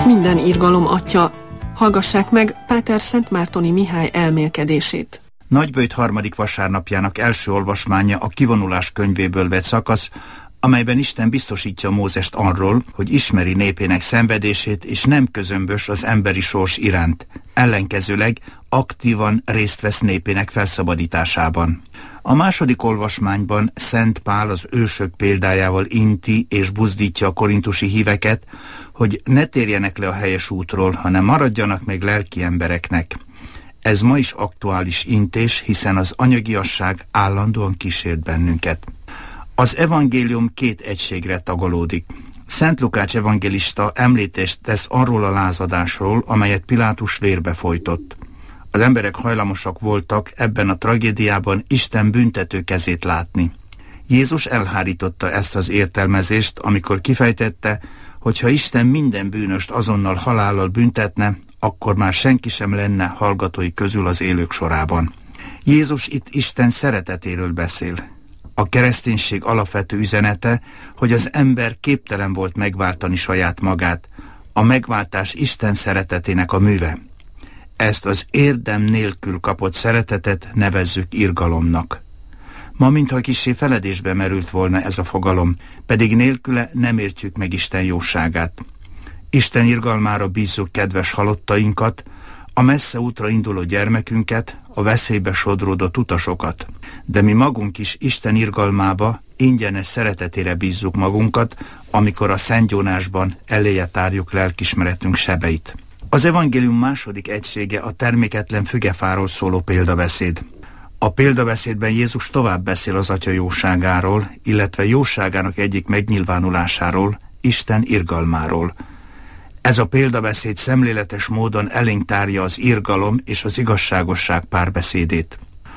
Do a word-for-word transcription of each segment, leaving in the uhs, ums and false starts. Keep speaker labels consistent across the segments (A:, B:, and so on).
A: Minden irgalom atya. Hallgassák meg Páter Szentmártoni Mihály elmélkedését.
B: Nagyböjt harmadik vasárnapjának első olvasmánya a Kivonulás könyvéből vett szakasz, amelyben Isten biztosítja Mózest arról, hogy ismeri népének szenvedését és nem közömbös az emberi sors iránt, ellenkezőleg aktívan részt vesz népének felszabadításában. A második olvasmányban Szent Pál az ősök példájával inti és buzdítja a korintusi híveket, hogy ne térjenek le a helyes útról, hanem maradjanak meg lelki embereknek. Ez ma is aktuális intés, hiszen az anyagiasság állandóan kísért bennünket. Az evangélium két egységre tagolódik. Szent Lukács evangélista említést tesz arról a lázadásról, amelyet Pilátus vérbe folytott. Az emberek hajlamosak voltak ebben a tragédiában Isten büntető kezét látni. Jézus elhárította ezt az értelmezést, amikor kifejtette, hogy ha Isten minden bűnöst azonnal halállal büntetne, akkor már senki sem lenne hallgatói közül az élők sorában. Jézus itt Isten szeretetéről beszél. A kereszténység alapvető üzenete, hogy az ember képtelen volt megváltani saját magát. A megváltás Isten szeretetének a műve. Ezt az érdem nélkül kapott szeretetet nevezzük irgalomnak. Ma mintha kissé feledésbe merült volna ez a fogalom, pedig nélküle nem értjük meg Isten jóságát. Isten irgalmára bízzuk kedves halottainkat, a messze útra induló gyermekünket, a veszélybe sodródott utasokat. De mi magunk is Isten irgalmába, ingyenes szeretetére bízzuk magunkat, amikor a szentgyónásban eléje tárjuk lelkismeretünk sebeit. Az evangélium második egysége a terméketlen fügefáról szóló példabeszéd. A példabeszédben Jézus tovább beszél az Atya jóságáról, illetve jóságának egyik megnyilvánulásáról, Isten irgalmáról. Ez a példabeszéd szemléletes módon elénk tárja az irgalom és az igazságosság párbeszédét.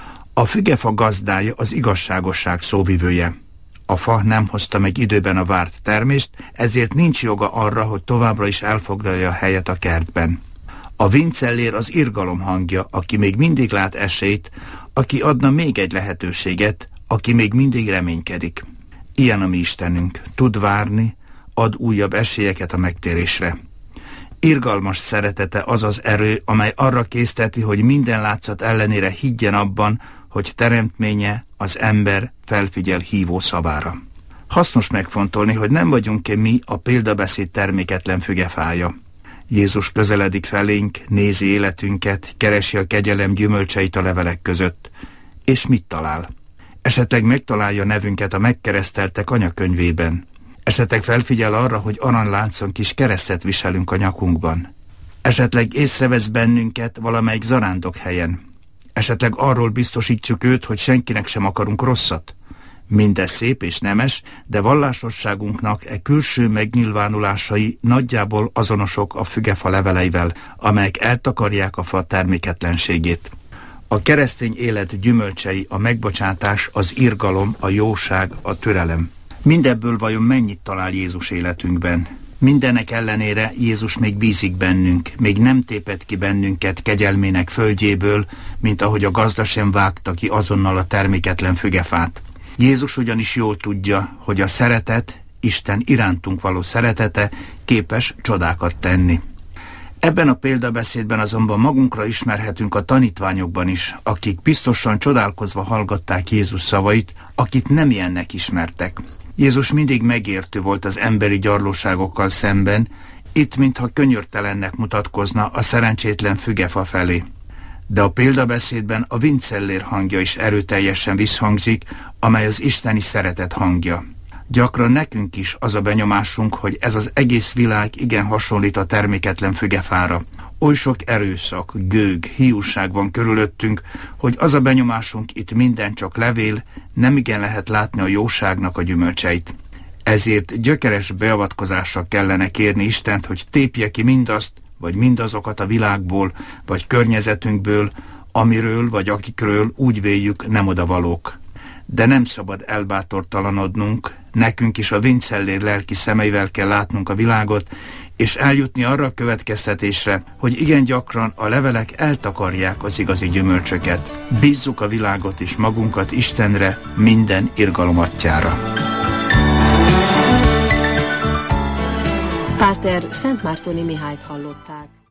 B: A fügefa gazdája az igazságosság szóvivője. A fa nem hozta meg időben a várt termést, ezért nincs joga arra, hogy továbbra is elfoglalja a helyet a kertben. A vincellér az irgalom hangja, aki még mindig lát esélyt, aki adna még egy lehetőséget, aki még mindig reménykedik. Ilyen a mi Istenünk, tud várni, ad újabb esélyeket a megtérésre. Irgalmas szeretete az az erő, amely arra készteti, hogy minden látszat ellenére higgyen abban, hogy teremtménye, az ember felfigyel hívó szavára. Hasznos megfontolni, hogy nem vagyunk-e mi a példabeszéd terméketlen fügefája. Jézus közeledik felénk, nézi életünket, keresi a kegyelem gyümölcseit a levelek között. És mit talál? Esetleg megtalálja nevünket a megkereszteltek anyakönyvében. Esetleg felfigyel arra, hogy aranyláncon kis keresztet viselünk a nyakunkban. Esetleg észrevesz bennünket valamelyik zarándok helyen. Esetleg arról biztosítjuk őt, hogy senkinek sem akarunk rosszat. Mindez szép és nemes, de vallásosságunknak e külső megnyilvánulásai nagyjából azonosok a fügefa leveleivel, amelyek eltakarják a fa terméketlenségét. A keresztény élet gyümölcsei a megbocsátás, az irgalom, a jóság, a türelem. Mindebből vajon mennyit talál Jézus életünkben? Mindenek ellenére Jézus még bízik bennünk, még nem tépett ki bennünket kegyelmének földjéből, mint ahogy a gazda sem vágta ki azonnal a terméketlen fügefát. Jézus ugyanis jól tudja, hogy a szeretet, Isten irántunk való szeretete képes csodákat tenni. Ebben a példabeszédben azonban magunkra ismerhetünk a tanítványokban is, akik biztosan csodálkozva hallgatták Jézus szavait, akit nem ilyennek ismertek. Jézus mindig megértő volt az emberi gyarlóságokkal szemben, itt mintha könyörtelennek mutatkozna a szerencsétlen fügefa felé. De a példabeszédben a vincellér hangja is erőteljesen visszhangzik, amely az isteni szeretet hangja. Gyakran nekünk is az a benyomásunk, hogy ez az egész világ igen hasonlít a terméketlen fügefára. Oly sok erőszak, gőg, hiúság van körülöttünk, hogy az a benyomásunk itt minden csak levél, nem igen lehet látni a jóságnak a gyümölcseit. Ezért gyökeres beavatkozással kellene kérni Istent, hogy tépje ki mindazt, vagy mindazokat a világból, vagy környezetünkből, amiről vagy akikről úgy véljük nem odavalók. De nem szabad elbátortalanodnunk, nekünk is a vincellér lelki szemeivel kell látnunk a világot, és eljutni arra a következtetésre, hogy igen gyakran a levelek eltakarják az igazi gyümölcsöket. Bízzuk a világot és magunkat Istenre, minden irgalom atyjára.
C: Páter Szentmártoni Mihályt hallották.